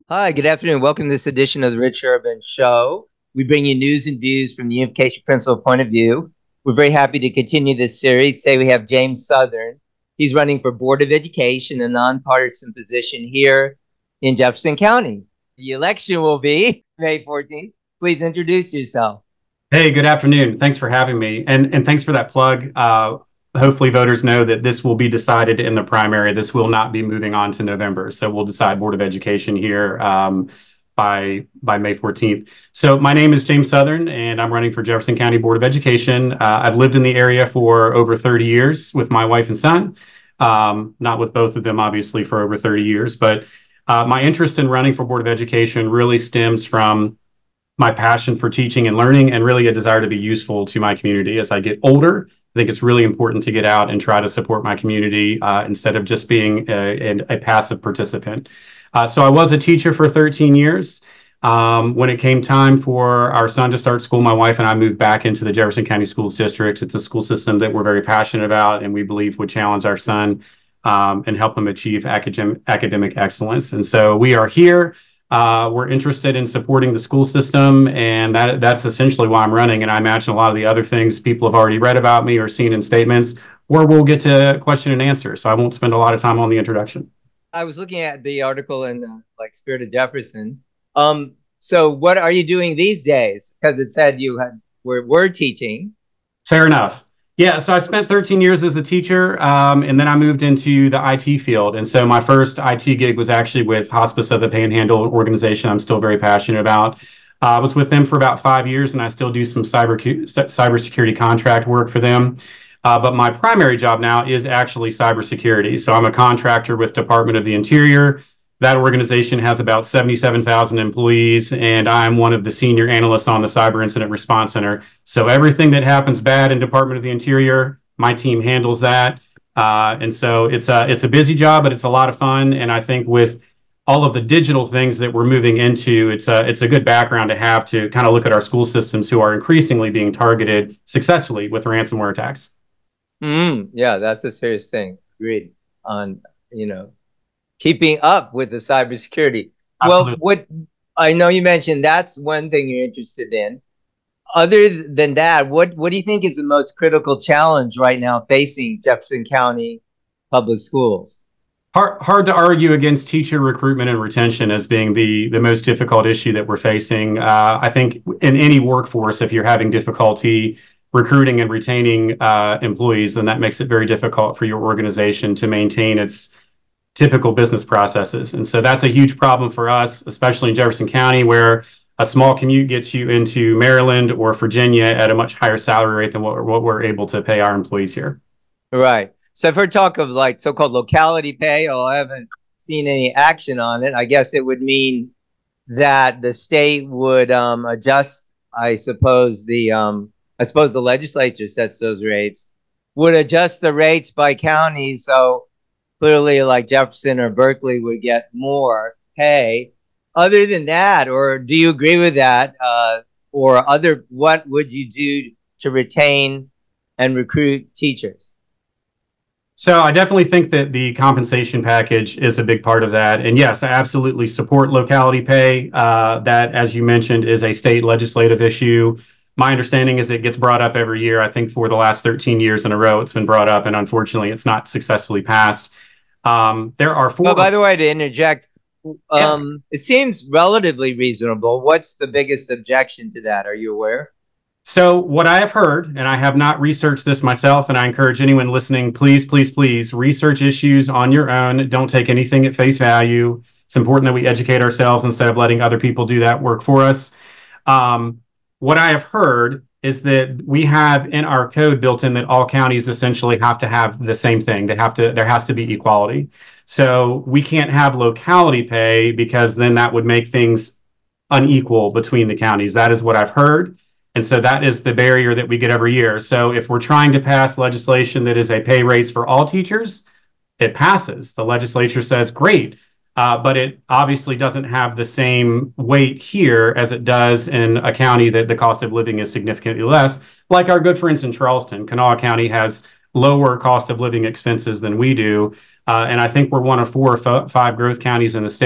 Hi, good afternoon. Welcome to this edition of the Rich Urban Show. We bring you news and views from the unification principle point of view. We're very happy to continue this series. Today we have James Southern. He's running for Board of Education, a nonpartisan position here in Jefferson County. The election will be May 14th. Please introduce yourself. Hey, good afternoon. Thanks for having me. And thanks for that plug. Hopefully voters know that this will be decided in the primary. This will not be moving on to November. So we'll decide Board of Education here by May 14th. So my name is James Southern, and I'm running for Jefferson County Board of Education. I've lived in the area for over 30 years with my wife and son. Not with both of them, obviously, for over 30 years. But my interest in running for Board of Education really stems from my passion for teaching and learning, and really a desire to be useful to my community as I get older. I think it's really important to get out and try to support my community instead of just being a passive participant. So I was a teacher for 13 years. When it came time for our son to start school, my wife and I moved back into the Jefferson County Schools District. It's a school system that we're very passionate about and we believe would challenge our son and help him achieve academic excellence. And so we are here. We're interested in supporting the school system, and that's essentially why I'm running. And I imagine a lot of the other things people have already read about me or seen in statements, or we'll get to question and answer. So I won't spend a lot of time on the introduction. I was looking at the article in Spirit of Jefferson. So what are you doing these days? Because it said you were teaching. Fair enough. Yeah, so I spent 13 years as a teacher, and then I moved into the IT field. And so my first IT gig was actually with Hospice of the Panhandle organization I'm still very passionate about. I was with them for about 5 years, and I still do some cybersecurity contract work for them. But my primary job now is actually cybersecurity. So I'm a contractor with Department of the Interior. That organization has about 77,000 employees, and I'm one of the senior analysts on the Cyber Incident Response Center. So everything that happens bad in Department of the Interior, my team handles that. And so it's a busy job, but it's a lot of fun. And I think with all of the digital things that we're moving into, it's a good background to have to kind of look at our school systems who are increasingly being targeted successfully with ransomware attacks. Yeah, that's a serious thing. Agreed on, you know, keeping up with the cybersecurity. Well, Absolutely. what I know you mentioned that's one thing you're interested in. Other than that, what do you think is the most critical challenge right now facing Jefferson County public schools? Hard to argue against teacher recruitment and retention as being the most difficult issue that we're facing. I think in any workforce, if you're having difficulty recruiting and retaining employees, then that makes it very difficult for your organization to maintain its typical business processes. And so that's a huge problem for us, especially in Jefferson County, where a small commute gets you into Maryland or Virginia at a much higher salary rate than what we're able to pay our employees here. Right. So I've heard talk of like so-called locality pay, although I haven't seen any action on it. I guess it would mean that the state would adjust, I suppose the legislature sets those rates, would adjust the rates by county. So clearly, like Jefferson or Berkeley would get more pay. Other than that, or do you agree with that? What would you do to retain and recruit teachers? So I definitely think that the compensation package is a big part of that. And yes, I absolutely support locality pay. That, as you mentioned, is a state legislative issue. My understanding is it gets brought up every year. I think for the last 13 years in a row, it's been brought up, and unfortunately, it's not successfully passed. There are Well, four. by the way, to interject, Yeah. it seems relatively reasonable. What's the biggest objection to that? Are you aware? So, what I have heard, and I have not researched this myself, and I encourage anyone listening, please, please, please research issues on your own. Don't take anything at face value. It's important that we educate ourselves instead of letting other people do that work for us. Um, what I have heard is that we have in our code built in that all counties essentially have to have the same thing. There has to be equality. So we can't have locality pay because then that would make things unequal between the counties. That is what I've heard. And so that is the barrier that we get every year. So if we're trying to pass legislation that is a pay raise for all teachers, it passes. The legislature says, great. But it obviously doesn't have the same weight here as it does in a county that the cost of living is significantly less, like our good friends in Charleston. Kanawha County has lower cost of living expenses than we do. And I think we're one of four or five growth counties in the state.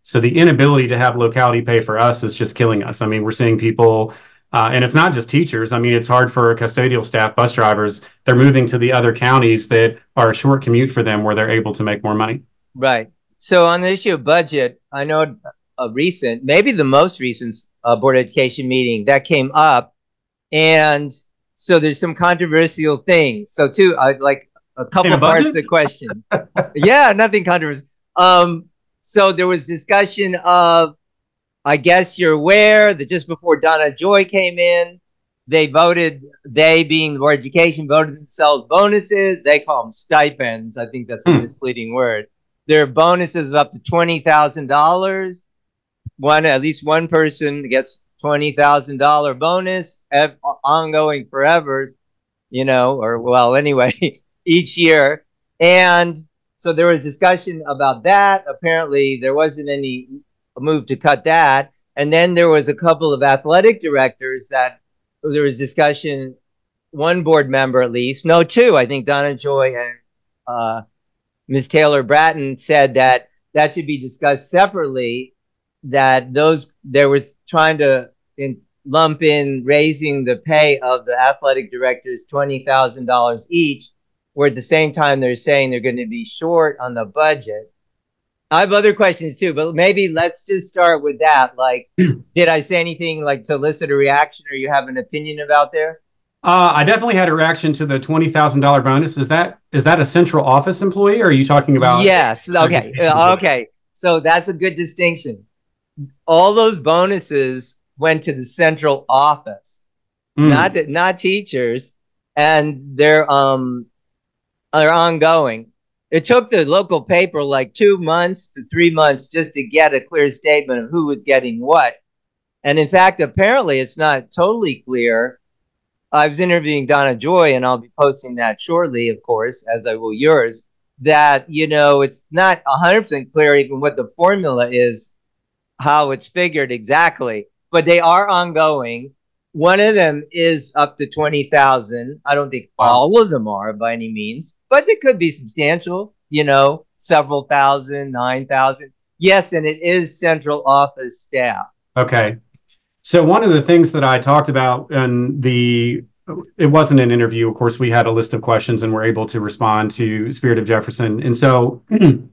So the inability to have locality pay for us is just killing us. I mean, we're seeing people, and it's not just teachers. I mean, it's hard for custodial staff, bus drivers. They're moving to the other counties that are a short commute for them where they're able to make more money. Right. So on the issue of budget, I know a recent, maybe the most recent Board of Education meeting that came up, and so there's some controversial things. So too, like a In a couple parts of budget? the question. Yeah, nothing controversial. Um, so there was discussion of, I guess you're aware that just before Donna Joy came in, they being the Board of Education, voted themselves bonuses. They call them stipends. I think that's a Hmm. misleading word. There are bonuses of up to $20,000. At least one person gets $20,000 bonus, ongoing forever, or well, anyway, each year. And so there was discussion about that. Apparently, there wasn't any move to cut that. And then there was a couple of athletic directors that there was discussion. One board member, at least, no, two. I think Donna Joy and Ms. Taylor Bratton said that that should be discussed separately. That those there was trying to lump in raising the pay of the athletic directors $20,000 each, where at the same time they're saying they're going to be short on the budget. I have other questions too, but maybe let's just start with that. Like, did I say anything like to elicit a reaction, or you have an opinion about there? I definitely had a reaction to the $20,000 bonus. Is that a central office employee, or are you talking about Yes. Okay. education employee? Okay. So that's a good distinction. All those bonuses went to the central office, Mm. not teachers, and they're ongoing. It took the local paper like 2 months to 3 months just to get a clear statement of who was getting what. And in fact, apparently it's not totally clear. I was interviewing Donna Joy, and I'll be posting that shortly, of course, as I will yours. That it's not 100% clear even what the formula is, how it's figured exactly, but they are ongoing. One of them is up to 20,000. I don't think Wow. all of them are by any means, but it could be substantial, several thousand, 9,000. Yes, and it is central office staff. Okay. So one of the things that I talked about in it wasn't an interview. Of course, we had a list of questions and were able to respond to Spirit of Jefferson. And so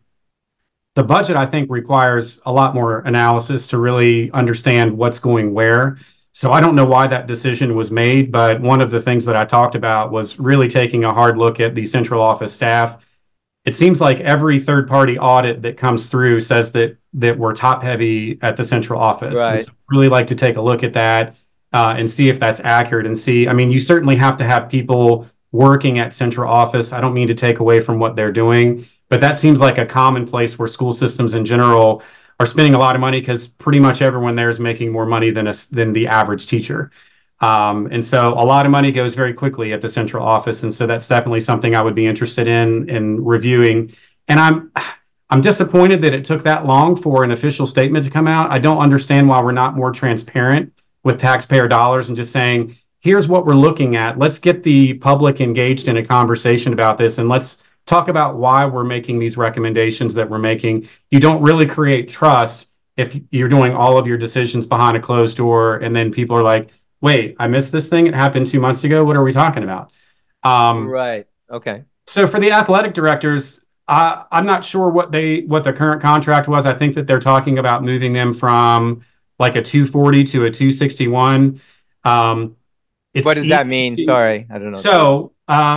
the budget, I think, requires a lot more analysis to really understand what's going where. So I don't know why that decision was made, but one of the things that I talked about was really taking a hard look at the central office staff. It seems like every third party audit that comes through says that we're top heavy at the central office. And Right. so I really like to take a look at that and see if that's accurate and see. I mean, you certainly have to have people working at central office. I don't mean to take away from what they're doing, but that seems like a common place where school systems in general are spending a lot of money because pretty much everyone there is making more money than the average teacher. And so a lot of money goes very quickly at the central office. And so that's definitely something I would be interested in reviewing. And I'm disappointed that it took that long for an official statement to come out. I don't understand why we're not more transparent with taxpayer dollars and just saying, here's what we're looking at. Let's get the public engaged in a conversation about this and let's talk about why we're making these recommendations that we're making. You don't really create trust if you're doing all of your decisions behind a closed door and then people are like, wait, I missed this thing. It happened 2 months ago. What are we talking about? Um, Right. Okay. so for the athletic directors, I'm not sure what the current contract was. I think that they're talking about moving them from like a 240 to a 261. Um, it's What does that easy mean? to Sorry, I don't know. so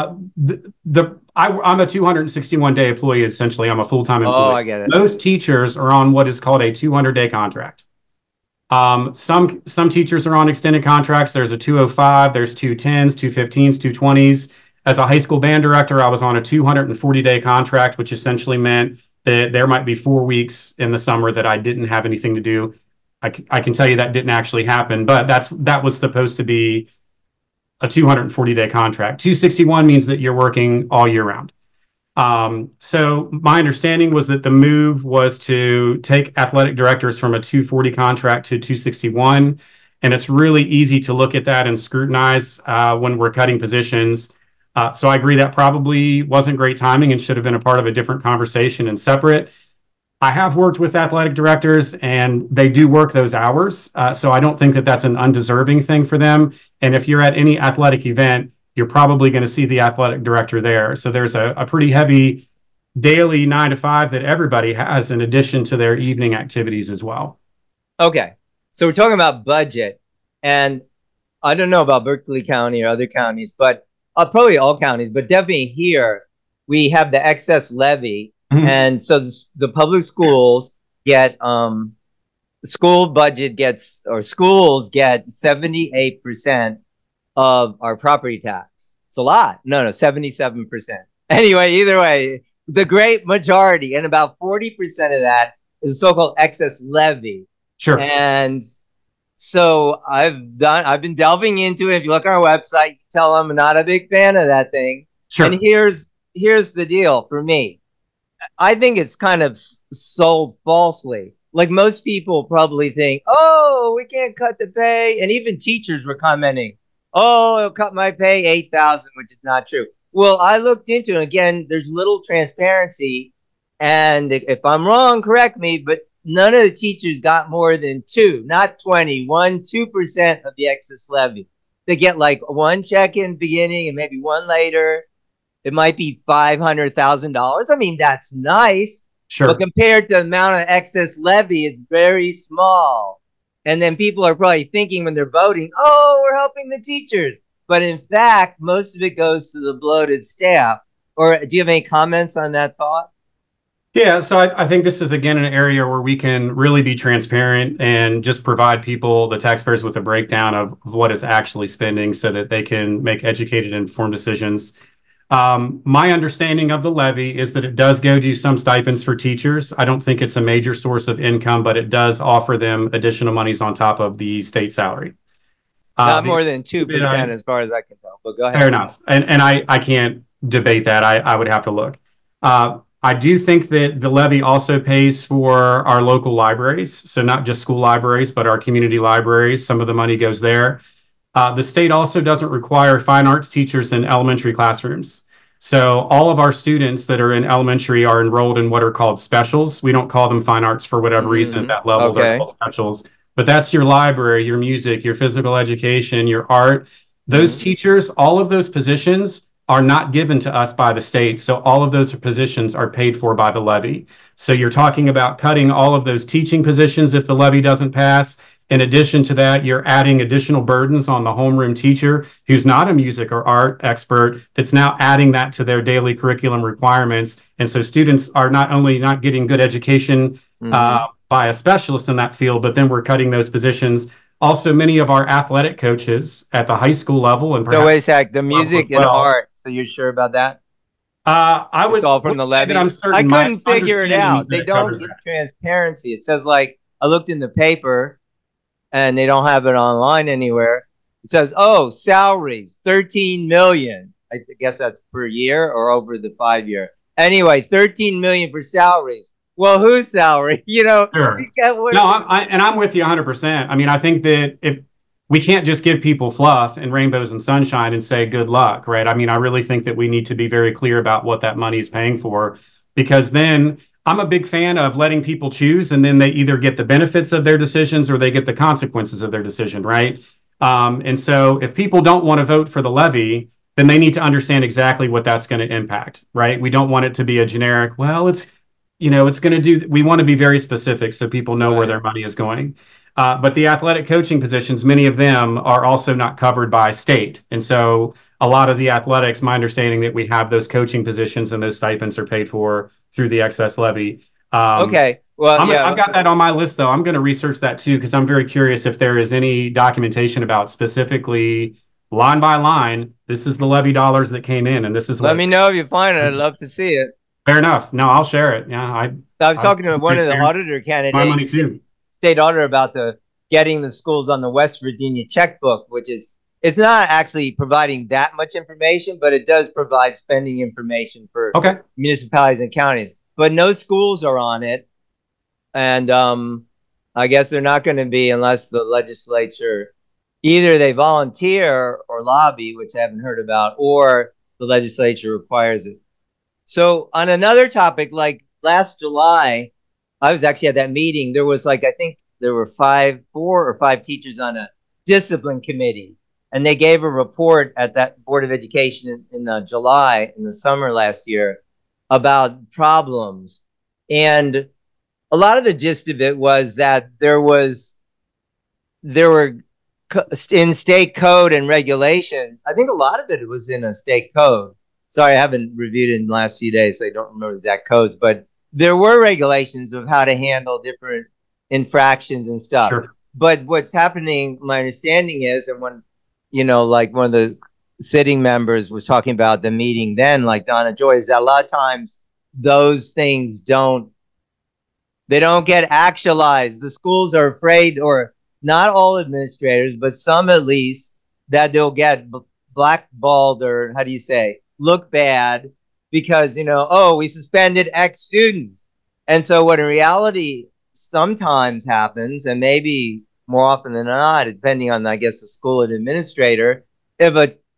I'm a 261-day employee. Essentially, I'm a full-time Oh, employee. I get it. Most teachers are on what is called a 200-day contract. Some teachers are on extended contracts. There's a 205, there's 210s, 215s, 220s. As a high school band director, I was on a 240-day contract, which essentially meant that there might be 4 weeks in the summer that I didn't have anything to do. I can tell you that didn't actually happen, but that was supposed to be a 240-day contract. 261 means that you're working all year round. So my understanding was that the move was to take athletic directors from a 240 contract to 261. And it's really easy to look at that and scrutinize when we're cutting positions. So I agree that probably wasn't great timing and should have been a part of a different conversation and separate. I have worked with athletic directors, and they do work those hours. So I don't think that that's an undeserving thing for them. And if you're at any athletic event, you're probably going to see the athletic director there. So there's a pretty heavy daily 9 to 5 that everybody has in addition to their evening activities as well. Okay. So we're talking about budget, and I don't know about Berkeley County or other counties, but probably all counties, but definitely here we have the excess levy, Mhm. and so the public schools get the school budget gets or schools get 78% of our property tax. It's a lot. No, no, 77%. Anyway, either way, the great majority, and about 40% of that is a so-called excess levy. Sure, And so I've been delving into it. If you look at our website, you tell them I'm not a big fan of that thing. And sure. here's the deal for me. I think it's kind of sold falsely. Like most people probably think, oh, we can't cut the pay. And even teachers were commenting, oh, it'll cut my pay 8,000, which is not true. Well, I looked into it. Again, there's little transparency. And if I'm wrong, correct me, but none of the teachers got more than two, not 20, 2% of the excess levy. They get like one check in beginning and maybe one later. It might be $500,000. I mean, that's nice, but Sure. compared to the amount of excess levy, it's very small. And then people are probably thinking when they're voting, oh, we're helping the teachers. But in fact, most of it goes to the bloated staff. Or do you have any comments on that thought? Yeah, so I think this is again an area where we can really be transparent and just provide people, the taxpayers, with a breakdown of what is actually spending so that they can make educated, informed decisions. My understanding of the levy is that it does go to some stipends for teachers. I don't think it's a major source of income, but it does offer them additional monies on top of the state salary. Not The more than bit 2% as far as I can tell. But go Fair ahead. enough. And I can't debate that. I would have to look. I do think that the levy also pays for our local libraries. So not just school libraries, but our community libraries. Some of the money goes there. The state also doesn't require fine arts teachers in elementary classrooms. So all of our students that are in elementary are enrolled in what are called specials. We don't call them fine arts for whatever reason at that level. They're Okay. called specials. But that's your library, your music, your physical education, your art. Those Mm-hmm. teachers, all of those positions are not given to us by the state. So all of those positions are paid for by the levy. So you're talking about cutting all of those teaching positions if the levy doesn't pass. In addition to that, you're adding additional burdens on the homeroom teacher who's not a music or art expert that's now adding that to their daily curriculum requirements. And so students are not only not getting good education Mm-hmm. by a specialist in that field, but then we're cutting those positions. Also, many of our athletic coaches at the high school level and So wait a perhaps sec, the level as music and well. art. So you're sure about that? I It's all from wouldn't the say that I'm levy. I certain. My couldn't figure it understanding is out. that They it don't covers give that. transparency. It says like I looked in the paper and they don't have it online anywhere. It says, "Oh, salaries, 13 million." I guess that's per year or over the 5 year. Anyway, 13 million for salaries. Well, whose salary? You Sure. get what? No, and I'm with you 100%. I mean, I think that if we can't just give people fluff and rainbows and sunshine and say good luck, right? I mean, I really think that we need to be very clear about what that money is paying for, because then I'm a big fan of letting people choose, and then they either get the benefits of their decisions or they get the consequences of their decision, right? And so if people don't want to vote for the levy, then they need to understand exactly what that's going to impact, right? We don't want it to be a generic, well, it's going to do, we want to be very specific so people know where Right. their money is going. But the athletic coaching positions, many of them are also not covered by state. And so a lot of the athletics, my understanding that we have those coaching positions and those stipends are paid for through the excess levy. Um, Okay. Well, I've yeah. got that on my list though. I'm going to research that too because I'm very curious if there is any documentation about specifically line by line. This is the levy dollars that came in, and this is Let what me it's. know if you find it. I'd love to see it. Fair enough. No, I'll share it. Yeah, I was I talking to one of the transparent. auditor My money candidates, too. state auditor, about the getting the schools on the West Virginia checkbook, which is it's not actually providing that much information, but it does provide spending information for Okay. municipalities and counties. But no schools are on it, and I guess they're not going to be unless the legislature either they volunteer or lobby, which I haven't heard about, or the legislature requires it. So on another topic, like last July, I was actually at that meeting. There was like, I think there were four or five teachers on a discipline committee, and they gave a report at that Board of Education in July, in the summer last year, about problems. And a lot of the gist of it was that there were in state code and regulations. I think a lot of it was in a state code. Sorry, I haven't reviewed it in the last few days, so I don't remember the exact codes, but there were regulations of how to handle different infractions and stuff. Sure. But what's happening, my understanding is, and when, like one of the sitting members was talking about the meeting then, like Donna Joy, is that a lot of times those things they don't get actualized. The schools are afraid, or not all administrators, but some at least, that they'll get blackballed, or how do you say, look bad because, oh, we suspended X students. And so, what in reality sometimes happens, and maybe more often than not, depending on, I guess, the school administrator, if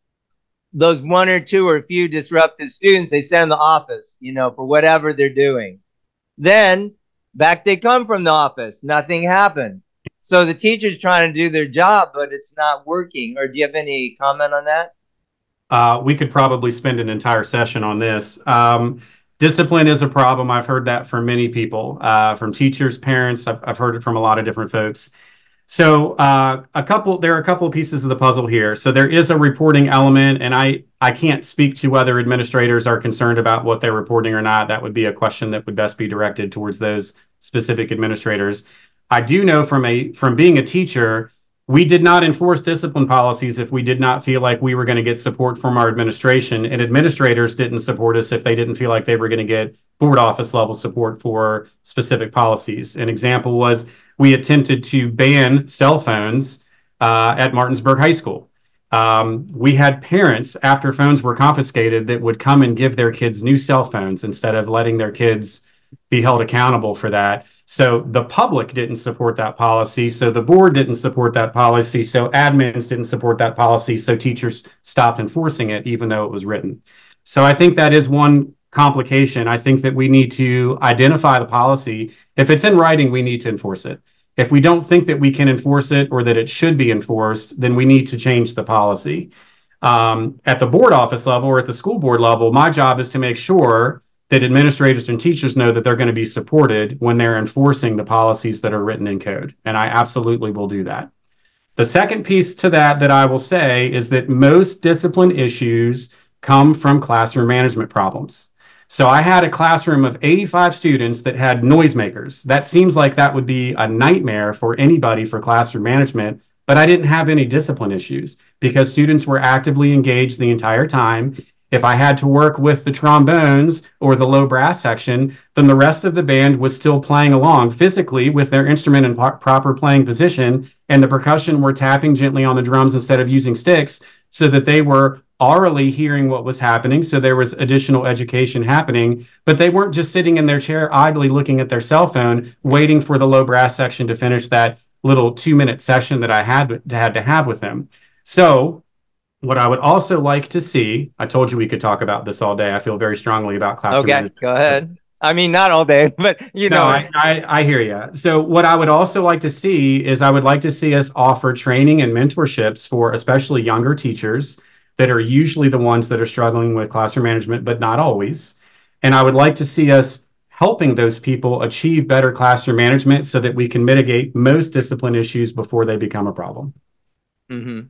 those one or two or a few disruptive students, they send the office, for whatever they're doing. Then back they come from the office. Nothing happened. So the teacher's trying to do their job, but it's not working. Or do you have any comment on that? We could probably spend an entire session on this. Discipline is a problem. I've heard that from many people, from teachers, parents. I've heard it from a lot of different folks. So there are a couple of pieces of the puzzle here. So there is a reporting element, and I can't speak to whether administrators are concerned about what they're reporting or not. That would be a question that would best be directed towards those specific administrators. I do know from being a teacher, we did not enforce discipline policies if we did not feel like we were going to get support from our administration, and administrators didn't support us if they didn't feel like they were going to get board office level support for specific policies. An example was we attempted to ban cell phones at Martinsburg High School. We had parents, after phones were confiscated, that would come and give their kids new cell phones instead of letting their kids be held accountable for that. So the public didn't support that policy. So the board didn't support that policy. So admins didn't support that policy. So teachers stopped enforcing it, even though it was written. So I think that is one complication. I think that we need to identify the policy. If it's in writing, we need to enforce it. If we don't think that we can enforce it or that it should be enforced, then we need to change the policy. At the board office level or at the school board level, my job is to make sure that administrators and teachers know that they're going to be supported when they're enforcing the policies that are written in code. And I absolutely will do that. The second piece to that I will say is that most discipline issues come from classroom management problems. So I had a classroom of 85 students that had noisemakers. That seems like that would be a nightmare for anybody for classroom management, but I didn't have any discipline issues because students were actively engaged the entire time. If I had to work with the trombones or the low brass section, then the rest of the band was still playing along physically with their instrument in proper playing position, and the percussion were tapping gently on the drums instead of using sticks so that they were orally hearing what was happening. So there was additional education happening, but they weren't just sitting in their chair idly looking at their cell phone, waiting for the low brass section to finish that little 2-minute session that I had to have with them. So what I would also like to see, I told you we could talk about this all day. I feel very strongly about classroom Okay, management. go ahead. I mean, not all day, but No, I hear you. So what I would also like to see is I would like to see us offer training and mentorships for especially younger teachers that are usually the ones that are struggling with classroom management, but not always. And I would like to see us helping those people achieve better classroom management so that we can mitigate most discipline issues before they become a problem. hmm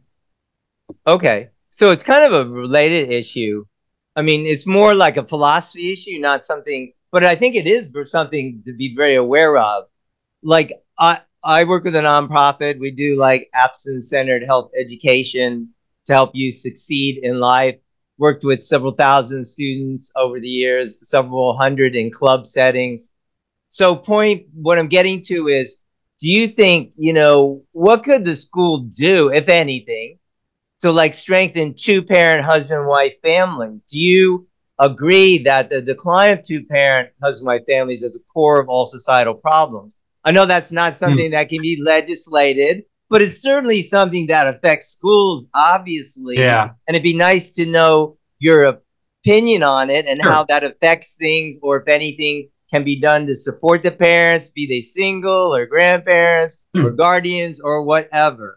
Okay. So it's kind of a related issue. I mean, it's more like a philosophy issue, not something, but I think it is something to be very aware of. Like I work with a nonprofit. We do like absence centered health education to help you succeed in life. Worked with several thousand students over the years, several hundred in club settings. So what I'm getting to is, do you think, what could the school do, if anything, to like strengthen two-parent husband-wife families? Do you agree that the decline of two-parent husband-wife families is the core of all societal problems? I know that's not Hmm. something that can be legislated, but it's certainly something that affects schools, obviously. Yeah, And it'd be nice to know your opinion on it and how sure. that affects things, or if anything can be done to support the parents, be they single or grandparents or guardians or whatever?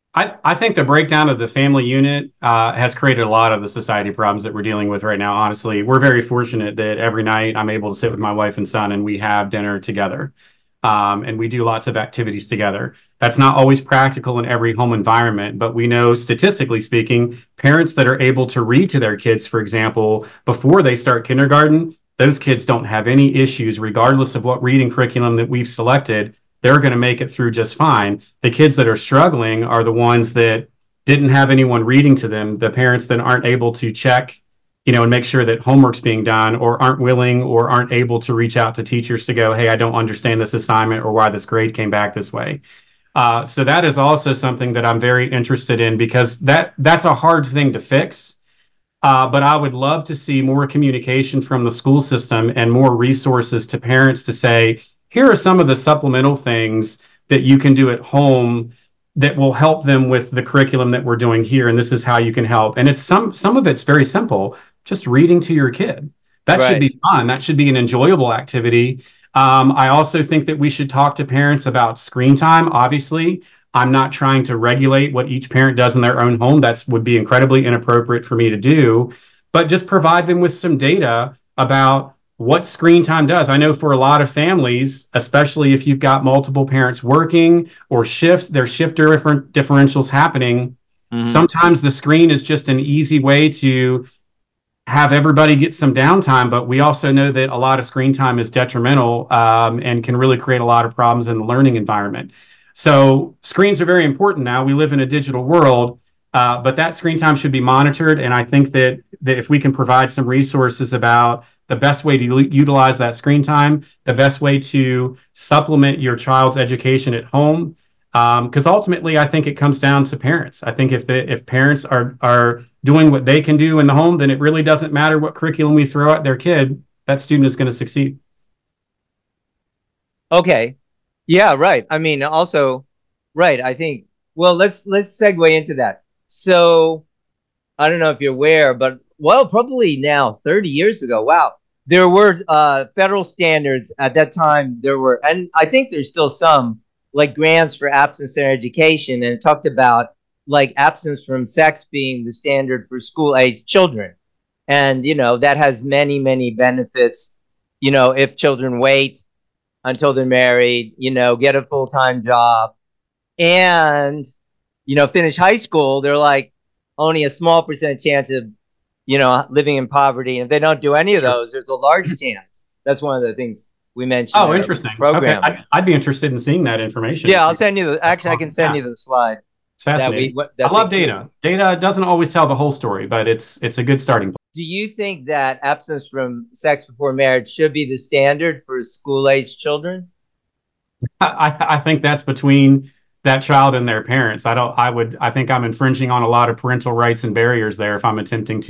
I think the breakdown of the family unit has created a lot of the society problems that we're dealing with right now. Honestly, we're very fortunate that every night I'm able to sit with my wife and son and we have dinner together. And we do lots of activities together. That's not always practical in every home environment, but we know statistically speaking, parents that are able to read to their kids, for example, before they start kindergarten, those kids don't have any issues, regardless of what reading curriculum that we've selected. They're going to make it through just fine. The kids that are struggling are the ones that didn't have anyone reading to them, the parents that aren't able to check, and make sure that homework's being done, or aren't willing or aren't able to reach out to teachers to go, hey, I don't understand this assignment or why this grade came back this way. So that is also something that I'm very interested in because that's a hard thing to fix. But I would love to see more communication from the school system and more resources to parents to say, here are some of the supplemental things that you can do at home that will help them with the curriculum that we're doing here. And this is how you can help. And it's some of it's very simple, just reading to your kid. That should Right. be fun. That should be an enjoyable activity. I also think that we should talk to parents about screen time. Obviously, I'm not trying to regulate what each parent does in their own home. That would be incredibly inappropriate for me to do, but just provide them with some data about what screen time does. I know for a lot of families, especially if you've got multiple parents working or shifts, there's shift differentials happening. Mm-hmm. Sometimes the screen is just an easy way to have everybody get some downtime, but we also know that a lot of screen time is detrimental and can really create a lot of problems in the learning environment. So screens are very important now. We live in a digital world, but that screen time should be monitored. And I think that if we can provide some resources about the best way to utilize that screen time, the best way to supplement your child's education at home, because ultimately I think it comes down to parents. I think if parents are doing what they can do in the home, then it really doesn't matter what curriculum we throw at their kid. That student is going to succeed. Okay. Yeah, right. I mean, also, right. I think, well, let's segue into that. So I don't know if you're aware, but well, probably now 30 years ago, wow, there were federal standards at that time. There were, and I think there's still some like grants for absence in education, and it talked about like absence from sex being the standard for school age children. And that has many benefits. If children wait until they're married, get a full-time job and finish high school, they're like only a small percent chance of living in poverty. And if they don't do any of Sure. those, there's a large chance. That's one of the things we mentioned Oh, in our interesting. Okay, program. I'd be interested in seeing that information. Yeah, If I'll you, send you the. that's Actually, I can awesome. send Yeah, you the slide it's that fascinating. I that's love included. data. Data doesn't always tell the whole story, but it's a good starting point. Do you think that absence from sex before marriage should be the standard for school age children? I think that's between that child and their parents. I think I'm infringing on a lot of parental rights and barriers there if I'm attempting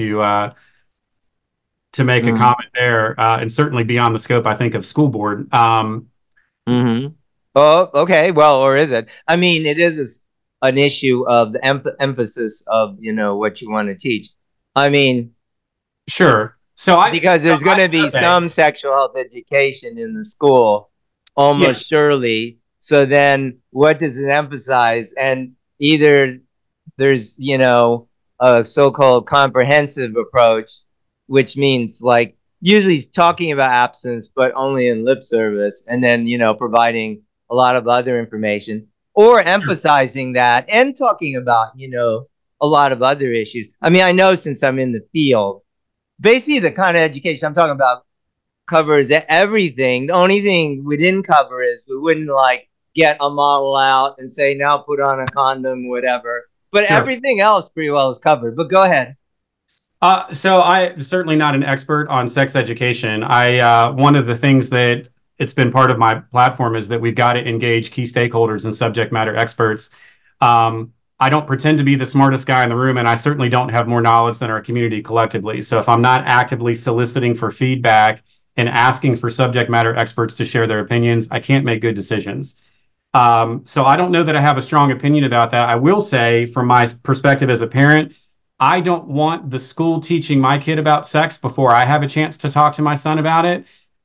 to make a Mm-hmm. comment there, and certainly beyond the scope, I think, of school board. Mm-hmm. Oh, okay. Well, or is it? I mean, it is an issue of the emphasis of what you want to teach. I mean, Sure. because there's going to be Okay. some sexual health education in the school, Yeah, almost surely. So then, what does it emphasize? And either there's a so-called comprehensive approach, which means like usually talking about absence but only in lip service, and then providing a lot of other information, or sure. emphasizing that and talking about a lot of other issues. I mean, I know since I'm in the field, basically the kind of education I'm talking about covers everything. The only thing we didn't cover is we wouldn't like get a model out and say now put on a condom, whatever. But Sure. everything else pretty well is covered. But go ahead. So I'm certainly not an expert on sex education. One of the things that it's been part of my platform is that we've got to engage key stakeholders and subject matter experts. I don't pretend to be the smartest guy in the room, and I certainly don't have more knowledge than our community collectively. So if I'm not actively soliciting for feedback and asking for subject matter experts to share their opinions, I can't make good decisions. So I don't know that I have a strong opinion about that. I will say, from my perspective as a parent, I don't want the school teaching my kid about sex before I have a chance to talk to my son about it.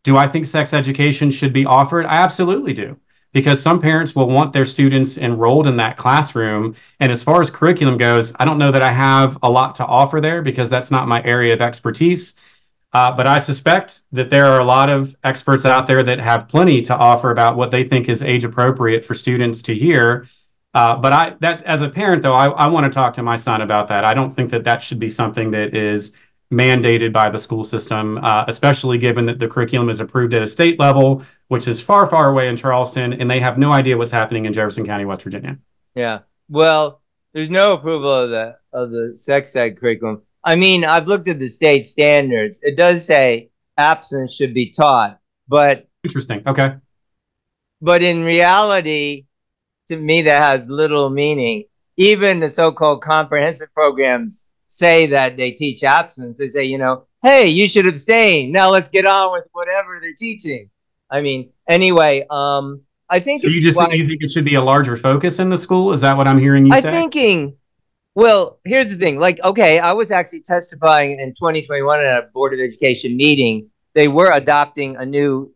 Do I think sex education should be offered? I absolutely do, because some parents will want their students enrolled in that classroom. And as far as curriculum goes, I don't know that I have a lot to offer there because that's not my area of expertise. But I suspect that there are a lot of experts out there that have plenty to offer about what they think is age appropriate for students to hear. That as a parent, though, I want to talk to my son about that. I don't think that that should be something that is mandated by the school system, especially given that the curriculum is approved at a state level, which is far, far away in Charleston, and they have no idea what's happening in Jefferson County, West Virginia. Yeah. Well, there's no approval of the sex ed curriculum. I mean, I've looked at the state standards. It does say absence should be taught, but Interesting. Okay. in reality, to me, that has little meaning. Even the so-called comprehensive programs say that they teach absence. They say, hey, you should abstain. Now let's get on with whatever they're teaching. I mean, anyway, I think So it's you just why you think it should be a larger focus in the school? Is that what I'm hearing you I'm say? thinking. Well, here's the thing. Like, okay, I was actually testifying in 2021 at a Board of Education meeting. They were adopting a new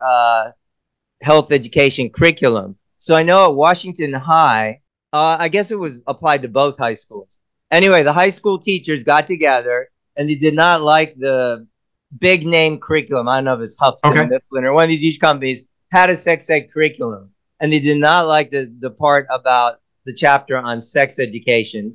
health education curriculum. So I know at Washington High, I guess it was applied to both high schools. Anyway, the high school teachers got together and they did not like the big name curriculum. I don't know if it's Huffton Okay. Mifflin or one of these huge companies had a sex ed curriculum. And they did not like the part about the chapter on sex education.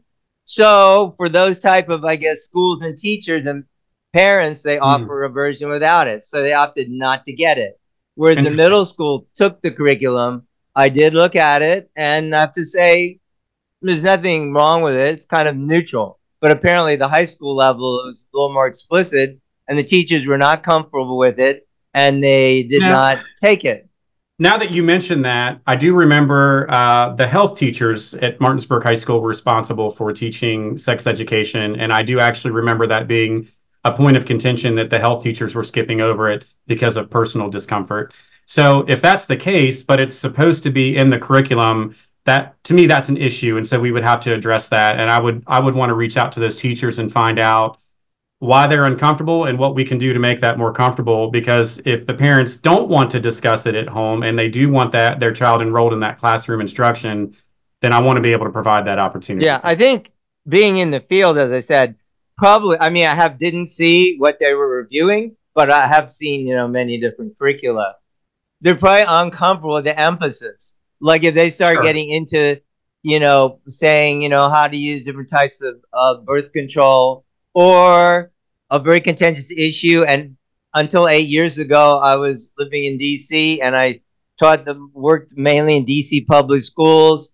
So for those type of, I guess, schools and teachers and parents, they Hmm. offer a version without it. So they opted not to get it. Whereas the Interesting. middle school took the curriculum. I did look at it, and I have to say, there's nothing wrong with it. It's kind of neutral. But apparently, the high school level it was a little more explicit, and the teachers were not comfortable with it, and they did Now, not take it. now that you mention that, I do remember the health teachers at Martinsburg High School were responsible for teaching sex education, and I do actually remember that being a point of contention that the health teachers were skipping over it because of personal discomfort. So if that's the case, but it's supposed to be in the curriculum, that to me that's an issue, and so we would have to address that. And I would want to reach out to those teachers and find out why they're uncomfortable and what we can do to make that more comfortable. Because if the parents don't want to discuss it at home and they do want that their child enrolled in that classroom instruction, then I want to be able to provide that Yeah, opportunity. I think being in the field, as I said, probably. I mean, I have didn't see what they were reviewing, but I have seen many different curricula. They're probably uncomfortable with the emphasis. Like if they start Sure. getting into, saying, how to use different types of birth control or a very contentious issue. And until 8 years ago, I was living in DC and I taught them, worked mainly in DC public schools.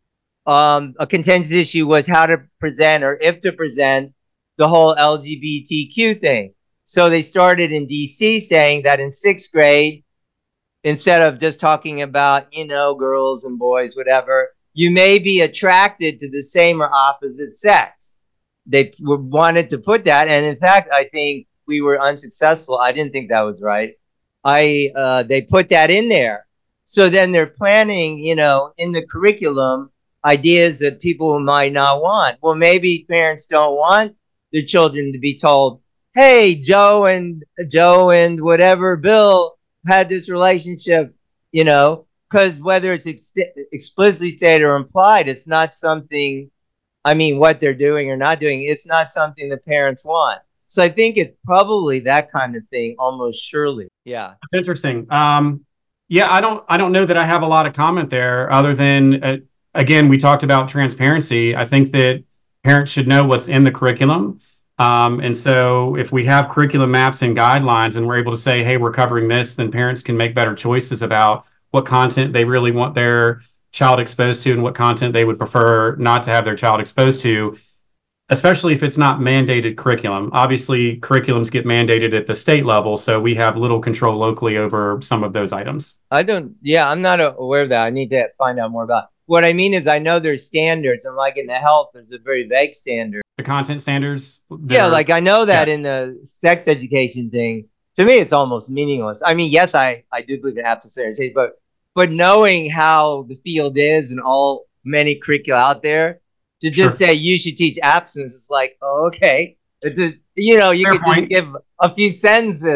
A contentious issue was how to present or if to present the whole LGBTQ thing. So they started in DC saying that in sixth grade, instead of just talking about, girls and boys, whatever, you may be attracted to the same or opposite sex. They wanted to put that. And in fact, I think we were unsuccessful. I didn't think that was right. They put that in there. So then they're planning, in the curriculum, ideas that people might not want. Well, maybe parents don't want their children to be told, hey, Joe and whatever Bill had this relationship, because whether it's explicitly stated or implied, it's not something, I mean, what they're doing or not doing, it's not something the parents want. So I think it's probably that kind of thing, almost surely. Yeah. That's interesting. Yeah, I don't know that I have a lot of comment there other than again, we talked about transparency. I think that parents should know what's in the curriculum. And so if we have curriculum maps and guidelines and we're able to say, hey, we're covering this, then parents can make better choices about what content they really want their child exposed to and what content they would prefer not to have their child exposed to, especially if it's not mandated curriculum. Obviously, curriculums get mandated at the state level, so we have little control locally over some of those items. Yeah, I'm not aware of that. I need to find out more about it. What I mean is, I know there's standards, and like in the health, there's a very vague standard. The content standards that Yeah, are, like I know yeah, that in the sex education thing, to me, it's almost meaningless. I mean, yes, I do believe in aptitude, but knowing how the field is and all many curricula out there, to just sure. say you should teach abstinence is like, oh, okay. You Fair could just point. give a few sentences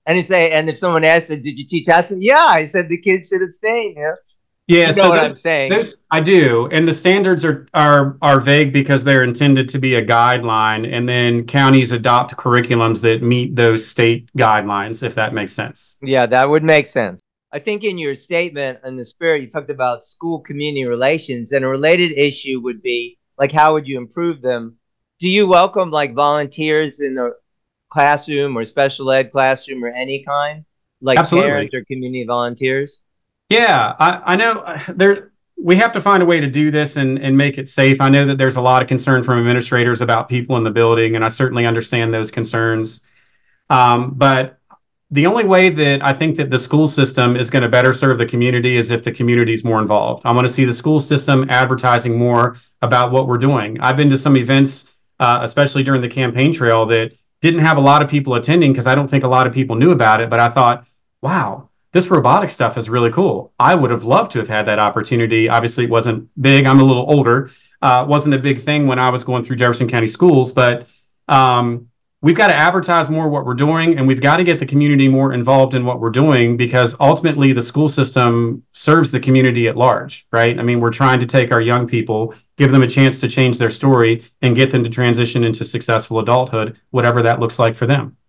And if someone asks, did you teach abstinence? Yeah, I said the kids should abstain. Yeah, Yeah, you know so what I'm saying. those I do, and the standards are vague because they're intended to be a guideline, and then counties adopt curriculums that meet those state guidelines, if that makes sense. Yeah, that would make sense. I think in your statement in the spirit, you talked about school community relations, and a related issue would be like, how would you improve them? Do you welcome like volunteers in the classroom or special ed classroom or any kind, like parents Absolutely. or community volunteers? Yeah, I know there we have to find a way to do this and make it safe. I know that there's a lot of concern from administrators about people in the building, and I certainly understand those concerns. But the only way that I think that the school system is going to better serve the community is if the community is more involved. I want to see the school system advertising more about what we're doing. I've been to some events, especially during the campaign trail, that didn't have a lot of people attending because I don't think a lot of people knew about it. But I thought, wow, this robotic stuff is really cool. I would have loved to have had that opportunity. Obviously, it wasn't big. I'm a little older. Wasn't a big thing when I was going through Jefferson County schools, but we've got to advertise more what we're doing, and we've got to get the community more involved in what we're doing because ultimately the school system serves the community at large, right? I mean, we're trying to take our young people, give them a chance to change their story, and get them to transition into successful adulthood, whatever that looks like for them.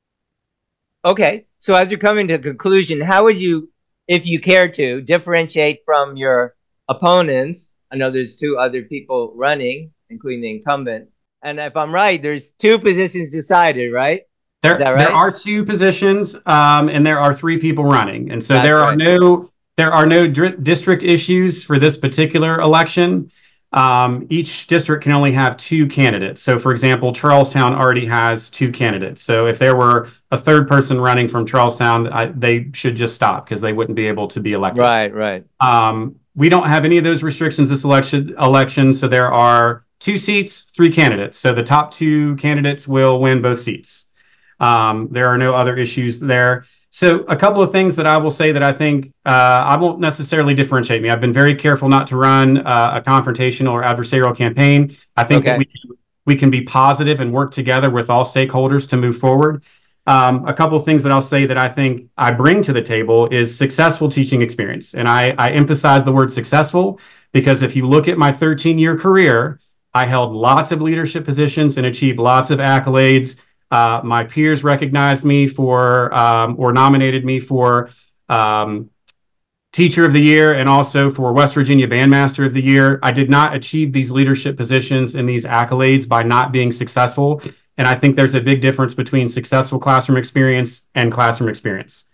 Okay, so as you're coming to a conclusion, how would you, if you care to, differentiate from your opponents? I know there's two other people running, including the incumbent. And if I'm right, there's two positions decided, right? Is that There right? are two positions, and there are three people running, and so That's right. there are no district issues for this particular election. Each district can only have two candidates. So, for example, Charlestown already has two candidates. So, if there were a third person running from Charlestown, they should just stop because they wouldn't be able to be elected. Right, right. We don't have any of those restrictions this election. So, there are two seats, three candidates. So, the top two candidates will win both seats. There are no other issues there. So, a couple of things that I will say that I think I won't necessarily differentiate me. I've been very careful not to run a confrontational or adversarial campaign. I think that Okay. we can be positive and work together with all stakeholders to move forward. A couple of things that I'll say that I think I bring to the table is successful teaching experience. And I emphasize the word successful because if you look at my 13-year career, I held lots of leadership positions and achieved lots of accolades. My peers recognized me for or nominated me for Teacher of the Year and also for West Virginia Bandmaster of the Year. I did not achieve these leadership positions and these accolades by not being successful. And I think there's a big difference between successful classroom experience and classroom experience.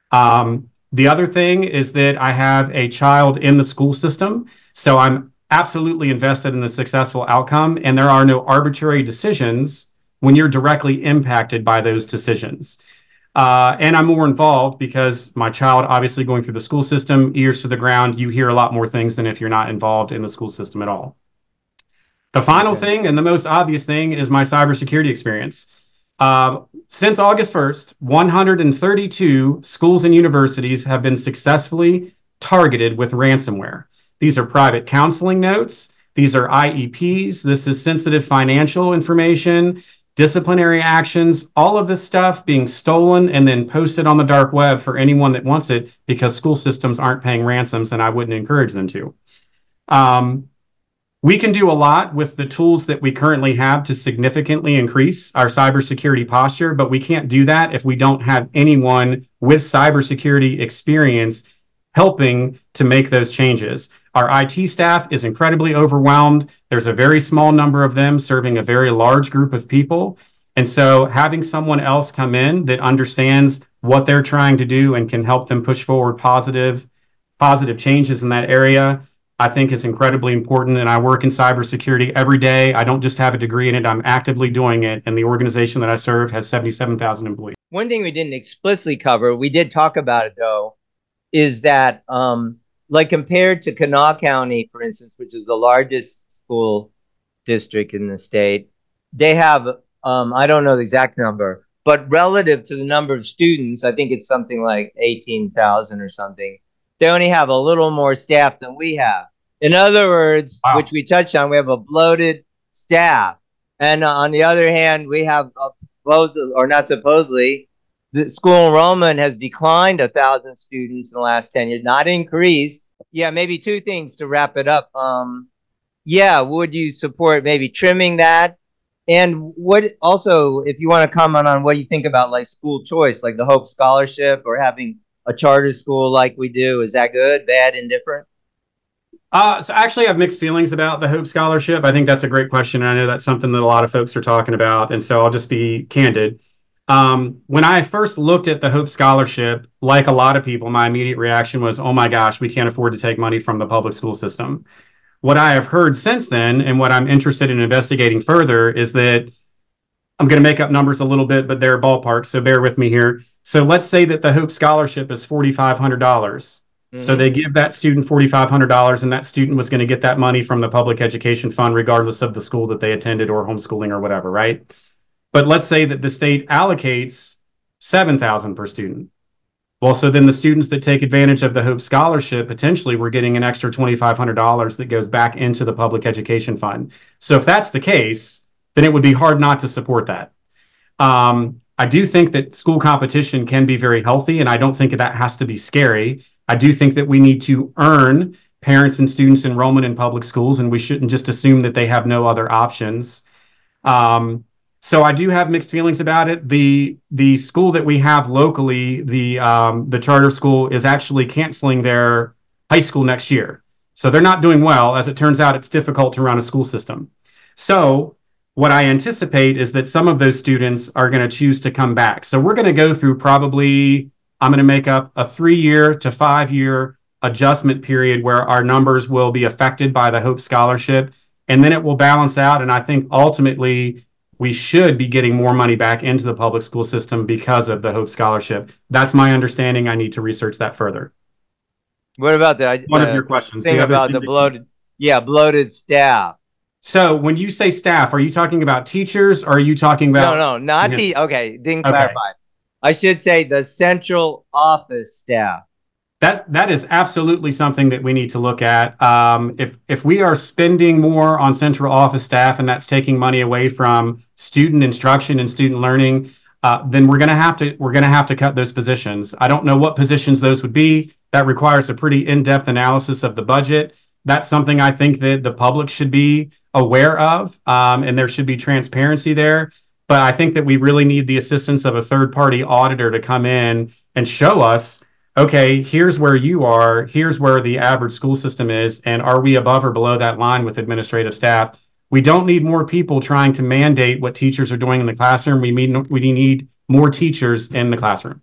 The other thing is that I have a child in the school system, so I'm absolutely invested in the successful outcome, and there are no arbitrary decisions when you're directly impacted by those decisions. And I'm more involved because my child, obviously going through the school system, ears to the ground, you hear a lot more things than if you're not involved in the school system at all. The final Okay. thing and the most obvious thing is my cybersecurity experience. Since August 1st, 132 schools and universities have been successfully targeted with ransomware. These are private counseling notes. These are IEPs. This is sensitive financial information, disciplinary actions, all of this stuff being stolen and then posted on the dark web for anyone that wants it because school systems aren't paying ransoms and I wouldn't encourage them to. Um, we can do a lot with the tools that we currently have to significantly increase our cybersecurity posture, but we can't do that if we don't have anyone with cybersecurity experience helping to make those changes. Our IT staff is incredibly overwhelmed. There's a very small number of them serving a very large group of people. And so having someone else come in that understands what they're trying to do and can help them push forward positive changes in that area I think is incredibly important. And I work in cybersecurity every day. I don't just have a degree in it, I'm actively doing it. And the organization that I serve has 77,000 employees. One thing we didn't explicitly cover, we did talk about it though, is that like compared to Kanawha County, for instance, which is the largest school district in the state, they have I don't know the exact number, but relative to the number of students, I think it's something like 18,000 or something. They only have a little more staff than we have. In other words, which Wow. we touched on, we have a bloated staff. And on the other hand, we have, or not supposedly, the school enrollment has declined 1,000 students in the last 10 years, not increased. Yeah, maybe two things to wrap it up. Yeah, would you support maybe trimming that? And what also, if you want to comment on what you think about like school choice, like the Hope Scholarship or having a charter school like we do, is that good, bad, indifferent? So actually, I have mixed feelings about the Hope Scholarship. I think that's a great question, and I know that's something that a lot of folks are talking about. And so I'll just be candid. When I first looked at the Hope Scholarship, like a lot of people, my immediate reaction was, "Oh my gosh, we can't afford to take money from the public school system." What I have heard since then, and what I'm interested in investigating further, is that I'm going to make up numbers a little bit, but they're ballpark, so bear with me here. So let's say that the Hope Scholarship is $4,500. So Mm-hmm. they give that student $4,500, and that student was going to get that money from the public education fund, regardless of the school that they attended or homeschooling or whatever, right? But let's say that the state allocates 7,000 per student. Well, so then the students that take advantage of the Hope Scholarship potentially were getting an extra $2,500 that goes back into the public education fund. So if that's the case, then it would be hard not to support that. I do think that school competition can be very healthy, and I don't think that has to be scary. I do think that we need to earn parents and students enrollment in public schools, and we shouldn't just assume that they have no other options. Um, so I do have mixed feelings about it. The school that we have locally, the charter school, is actually canceling their high school next year. So they're not doing well. As it turns out, it's difficult to run a school system. So what I anticipate is that some of those students are going to choose to come back. So we're going to go through probably, I'm going to make up a 3 year to 5 year adjustment period where our numbers will be affected by the Hope Scholarship, and then it will balance out. And I think ultimately we should be getting more money back into the public school system because of the Hope Scholarship. That's my understanding. I need to research that further. What about One of the your questions. thing The other about thing the that you, bloated, yeah, bloated staff? so when you say staff, are you talking about teachers or are you talking No, about? no, not Yeah, T. Okay, didn't okay. clarify. I should say the central office staff. That is absolutely something that we need to look at. If we are spending more on central office staff and that's taking money away from student instruction and student learning, then we're gonna have to cut those positions. I don't know what positions those would be. That requires a pretty in-depth analysis of the budget. That's something I think that the public should be aware of, and there should be transparency there. But I think that we really need the assistance of a third-party auditor to come in and show us, okay, here's where you are, here's where the average school system is, and are we above or below that line with administrative staff? We don't need more people trying to mandate what teachers are doing in the classroom. We need more teachers in the classroom.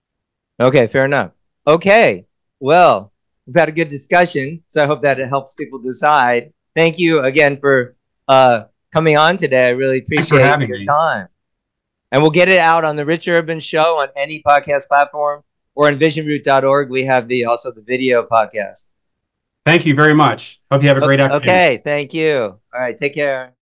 Okay, fair enough. Okay, well, we've had a good discussion, so I hope that it helps people decide. Thank you again for coming on today. I really Thanks for appreciate having your me. time. And we'll get it out on the Rich Urban Show on any podcast platform or on visionroot.org. We have the also the video podcast. Thank you very much. Hope you have a great afternoon. Okay, thank you. All right, take care.